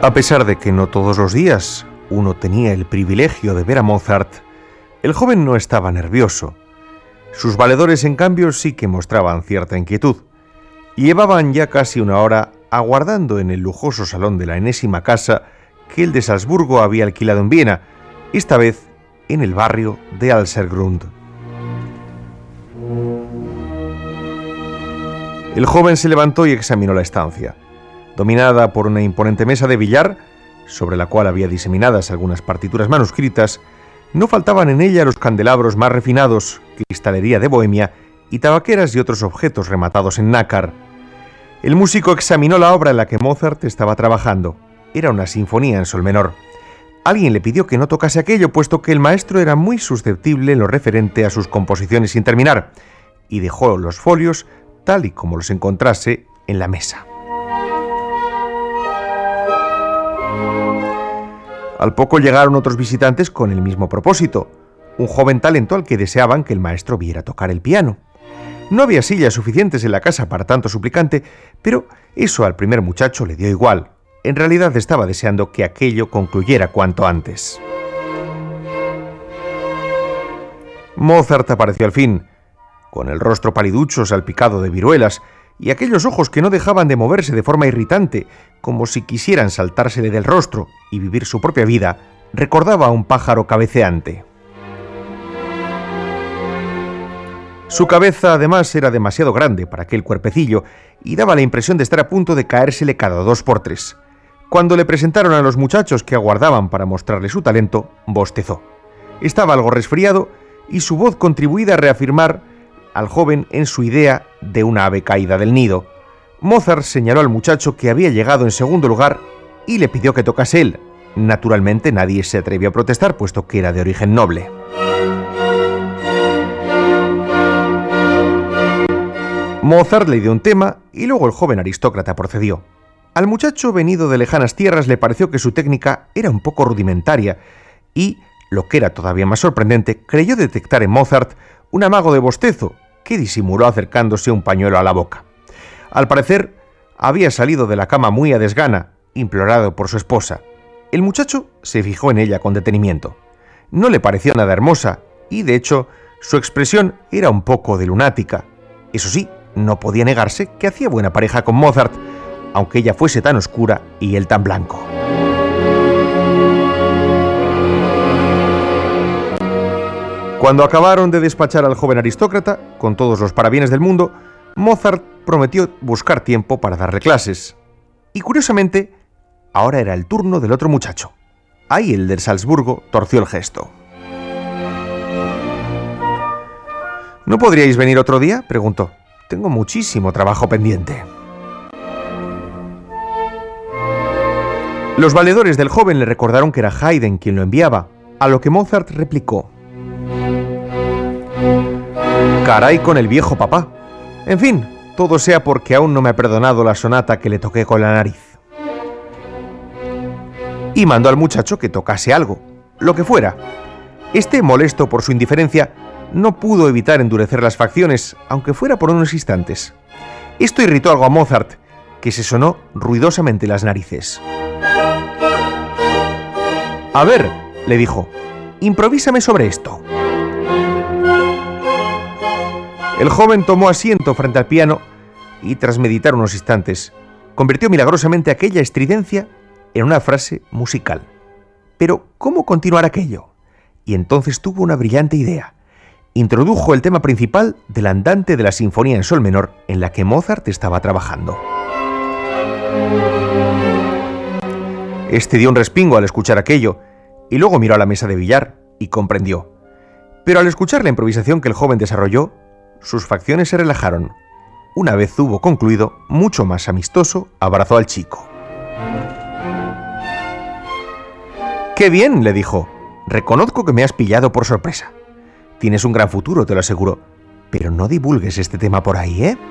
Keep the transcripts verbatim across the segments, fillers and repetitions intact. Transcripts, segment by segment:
A pesar de que no todos los días uno tenía el privilegio de ver a Mozart, el joven no estaba nervioso. Sus valedores, en cambio, sí que mostraban cierta inquietud. Llevaban ya casi una hora aguardando en el lujoso salón de la enésima casa que el de Salzburgo había alquilado en Viena, esta vez en el barrio de Alsergrund. El joven se levantó y examinó la estancia. Dominada por una imponente mesa de billar, sobre la cual había diseminadas algunas partituras manuscritas, no faltaban en ella los candelabros más refinados, cristalería de Bohemia y tabaqueras y otros objetos rematados en nácar. El músico examinó la obra en la que Mozart estaba trabajando. Era una sinfonía en sol menor. Alguien le pidió que no tocase aquello, puesto que el maestro era muy susceptible en lo referente a sus composiciones sin terminar, y dejó los folios, tal y como los encontrase, en la mesa. Al poco llegaron otros visitantes con el mismo propósito, un joven talento al que deseaban que el maestro viera tocar el piano. No había sillas suficientes en la casa para tanto suplicante, pero eso al primer muchacho le dio igual. En realidad estaba deseando que aquello concluyera cuanto antes. Mozart apareció al fin, con el rostro paliducho salpicado de viruelas y aquellos ojos que no dejaban de moverse de forma irritante, como si quisieran saltársele del rostro y vivir su propia vida. Recordaba a un pájaro cabeceante. Su cabeza, además, era demasiado grande para aquel cuerpecillo y daba la impresión de estar a punto de caérsele cada dos por tres. Cuando le presentaron a los muchachos que aguardaban para mostrarle su talento, bostezó. Estaba algo resfriado y su voz contribuía a reafirmar al joven en su idea de una ave caída del nido. Mozart señaló al muchacho que había llegado en segundo lugar y le pidió que tocase él. Naturalmente nadie se atrevió a protestar, puesto que era de origen noble. Mozart le dio un tema y luego el joven aristócrata procedió. Al muchacho venido de lejanas tierras le pareció que su técnica era un poco rudimentaria y, lo que era todavía más sorprendente, creyó detectar en Mozart un amago de bostezo que disimuló acercándose un pañuelo a la boca. Al parecer, había salido de la cama muy a desgana, implorado por su esposa. El muchacho se fijó en ella con detenimiento. No le pareció nada hermosa y, de hecho, su expresión era un poco de lunática. Eso sí, no podía negarse que hacía buena pareja con Mozart, aunque ella fuese tan oscura y él tan blanco. Cuando acabaron de despachar al joven aristócrata, con todos los parabienes del mundo, Mozart prometió buscar tiempo para darle clases. Y curiosamente, ahora era el turno del otro muchacho. Ahí el del Salzburgo torció el gesto. ¿No podríais venir otro día?, preguntó. Tengo muchísimo trabajo pendiente. Los valedores del joven le recordaron que era Haydn quien lo enviaba, a lo que Mozart replicó: «Caray con el viejo papá. En fin, todo sea porque aún no me ha perdonado la sonata que le toqué con la nariz». Y mandó al muchacho que tocase algo, lo que fuera. Este, molesto por su indiferencia, no pudo evitar endurecer las facciones, aunque fuera por unos instantes. Esto irritó algo a Mozart, que se sonó ruidosamente las narices. «A ver», le dijo, «improvísame sobre esto». El joven tomó asiento frente al piano y, tras meditar unos instantes, convirtió milagrosamente aquella estridencia en una frase musical. Pero, ¿cómo continuar aquello? Y entonces tuvo una brillante idea. Introdujo el tema principal del andante de la sinfonía en sol menor en la que Mozart estaba trabajando. Este dio un respingo al escuchar aquello y luego miró a la mesa de billar y comprendió. Pero al escuchar la improvisación que el joven desarrolló, sus facciones se relajaron. Una vez hubo concluido, mucho más amistoso, abrazó al chico. «¡Qué bien!», le dijo. «Reconozco que me has pillado por sorpresa. Tienes un gran futuro, te lo aseguro. Pero no divulgues este tema por ahí, ¿eh?».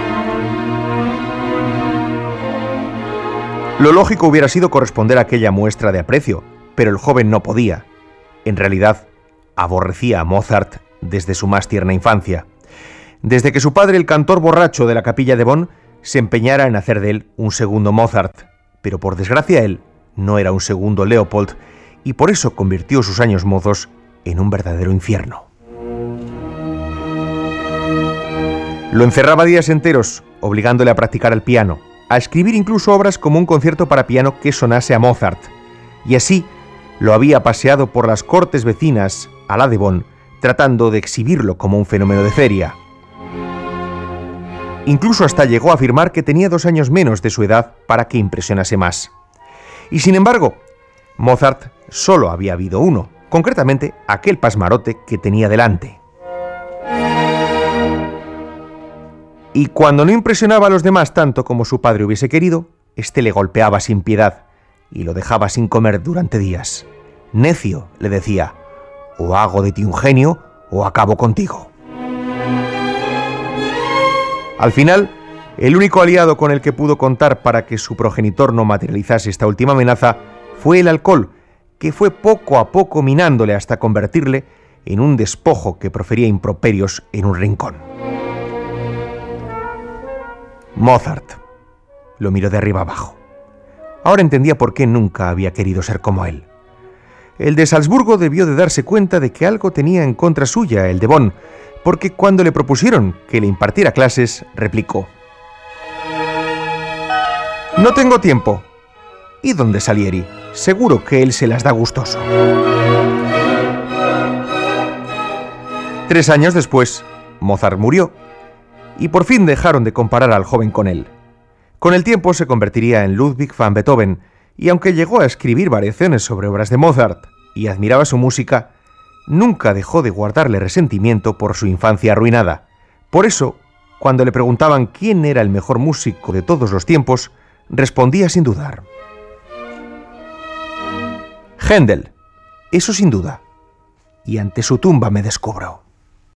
Lo lógico hubiera sido corresponder a aquella muestra de aprecio, pero el joven no podía. En realidad, aborrecía a Mozart desde su más tierna infancia. Desde que su padre, el cantor borracho de la capilla de Bonn, se empeñara en hacer de él un segundo Mozart, pero por desgracia él no era un segundo Leopold y por eso convirtió sus años mozos en un verdadero infierno. Lo encerraba días enteros, obligándole a practicar el piano, a escribir incluso obras como un concierto para piano que sonase a Mozart, y así lo había paseado por las cortes vecinas a la de Bonn, tratando de exhibirlo como un fenómeno de feria. Incluso hasta llegó a afirmar que tenía dos años menos de su edad para que impresionase más. Y sin embargo, Mozart solo había habido uno, concretamente aquel pasmarote que tenía delante. Y cuando no impresionaba a los demás tanto como su padre hubiese querido, éste le golpeaba sin piedad y lo dejaba sin comer durante días. Necio, le decía, o hago de ti un genio o acabo contigo. Al final, el único aliado con el que pudo contar para que su progenitor no materializase esta última amenaza fue el alcohol, que fue poco a poco minándole hasta convertirle en un despojo que profería improperios en un rincón. Mozart lo miró de arriba abajo. Ahora entendía por qué nunca había querido ser como él. El de Salzburgo debió de darse cuenta de que algo tenía en contra suya el de Bonn, porque cuando le propusieron que le impartiera clases, replicó: «No tengo tiempo. ¿Y dónde Salieri? Seguro que él se las da gustoso». Tres años después, Mozart murió, y por fin dejaron de comparar al joven con él. Con el tiempo se convertiría en Ludwig van Beethoven, y aunque llegó a escribir variaciones sobre obras de Mozart y admiraba su música, nunca dejó de guardarle resentimiento por su infancia arruinada. Por eso, cuando le preguntaban quién era el mejor músico de todos los tiempos, respondía sin dudar: Händel, eso sin duda, y ante su tumba me descubro.